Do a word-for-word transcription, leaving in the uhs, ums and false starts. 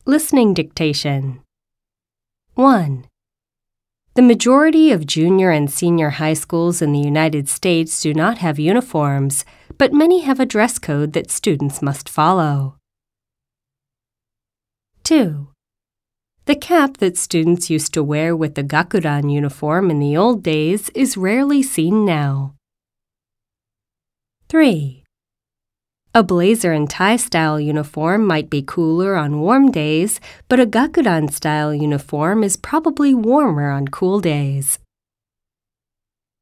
Listening dictation. one. The majority of junior and senior high schools in the United States do not have uniforms, but many have a dress code that students must follow. two. The cap that students used to wear with the Gakudan uniform in the old days is rarely seen now. three. A blazer and tie-style uniform might be cooler on warm days, but a Gakudan-style uniform is probably warmer on cool days.